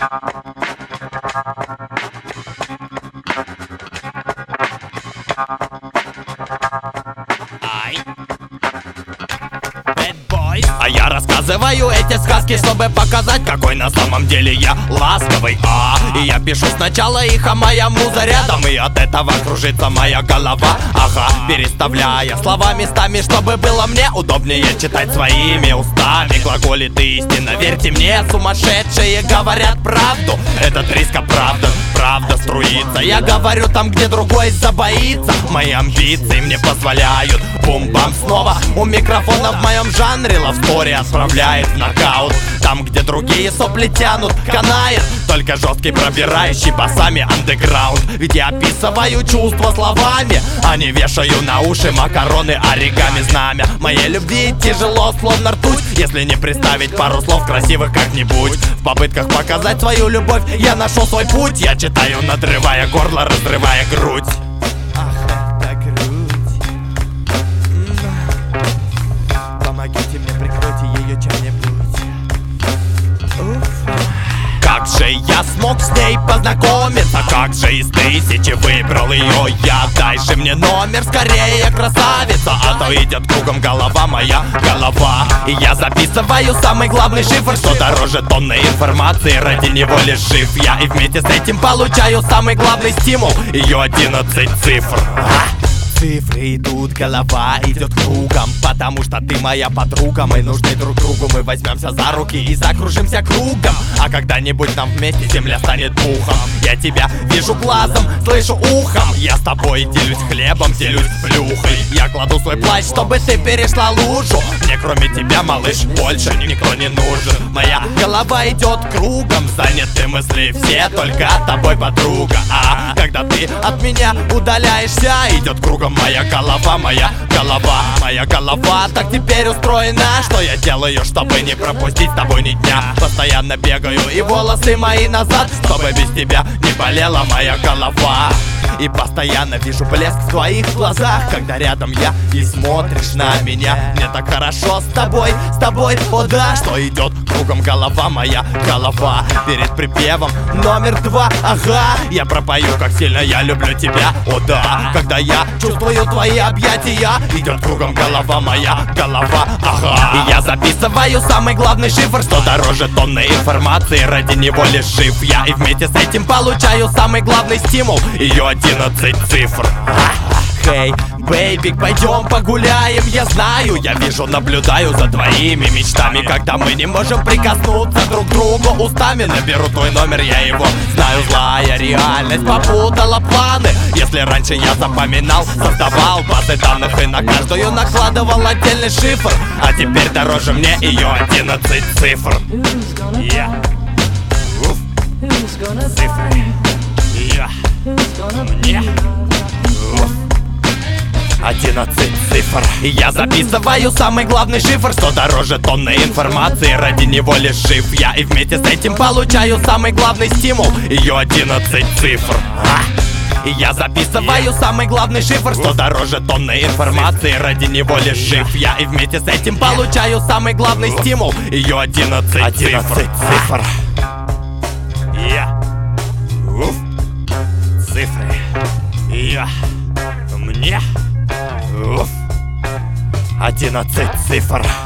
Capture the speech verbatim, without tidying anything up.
А я рассказываю эти сказки, чтобы показать, какой на самом деле я ласковый. А, и я пишу сначала их, а моя муза рядом, и от этого кружится моя голова. Ага, переставляя слова местами, чтобы было мне удобнее читать своими устами. Глаголит истина, верьте мне, сумасшедшие говорят правду. Этот риск оправдан, правда струится. Я говорю там, где другой забоится. Мои амбиции мне позволяют бум-бам снова. У микрофона в моем жанре лавстори отправляет в нокаут. Там, где другие сопли тянут, канает только жесткий, пробирающий басами андеграунд. Ведь я описываю чувства словами, а не вешаю на уши макароны оригами. Знамя моей любви тяжело, словно ртуть, если не представить пару слов красивых как-нибудь. В попытках показать свою любовь я нашел свой путь. Я читаю, надрывая горло, разрывая грудь. Ах, это грудь. Помогите мне, прикройте ее чем-нибудь. Как же я смог с ней познакомиться? Как же из тысячи выбрал ее я? Дай же мне номер скорее, красавица, а то идет кругом голова моя, голова. И я записываю самый главный шифр, что дороже тонны информации, ради него лишь жив я. И вместе с этим получаю самый главный стимул, ее одиннадцать цифр. Цифры идут, голова идет кругом, потому что ты моя подруга. Мы нужны друг другу, мы возьмемся за руки и закружимся кругом. А когда-нибудь нам вместе земля станет пухом. Я тебя вижу глазом, слышу ухом. Я с тобой делюсь хлебом, делюсь плюхой. Я кладу свой плащ, чтобы ты перешла лужу. Мне кроме тебя, малыш, больше никто не нужен. Моя голова идет кругом, заняты мысли все только тобой, подруга. А когда ты от меня удаляешься, идет кругом моя голова, моя голова, моя голова так теперь устроена, что я делаю, чтобы не пропустить с тобой ни дня. Постоянно бегаю и волосы мои назад, чтобы без тебя не болела моя голова. И постоянно вижу блеск в твоих глазах, когда рядом я и смотришь на меня. Мне так хорошо с тобой, с тобой, о да, что идет кругом голова, моя голова. Перед припевом номер два, ага, я пропою, как сильно я люблю тебя, о да. Когда я чувствую твои объятия, идет кругом голова, моя голова, ага. И я записываю самый главный шифр, что дороже тонны информации, ради него лишь жив я. И вместе с этим получаю самый главный стимул, ее одиннадцать цифр. Хей, hey, бэйби, пойдем погуляем. Я знаю, я вижу, наблюдаю за твоими мечтами, когда мы не можем прикоснуться друг к другу устами. Наберу твой номер, я его знаю. Злая реальность попутала планы. Если раньше я запоминал, создавал базы данных и на каждую накладывал отдельный шифр, а теперь дороже мне ее одиннадцать цифр. Yeah. Уф. Цифры. Yeah. Мне. Уф. одиннадцать цифр. И я записываю самый главный шифр, что дороже тонны информации, ради него лишь жив я. И вместе с этим получаю самый главный стимул, ее одиннадцать цифр. А? И я записываю самый главный шифр, что дороже тонны информации, ради него лишь жив я. И вместе с этим получаю самый главный стимул, ее одиннадцать цифр. Я. Уф. Цифры. Я. Мне. Уф. одиннадцать цифр.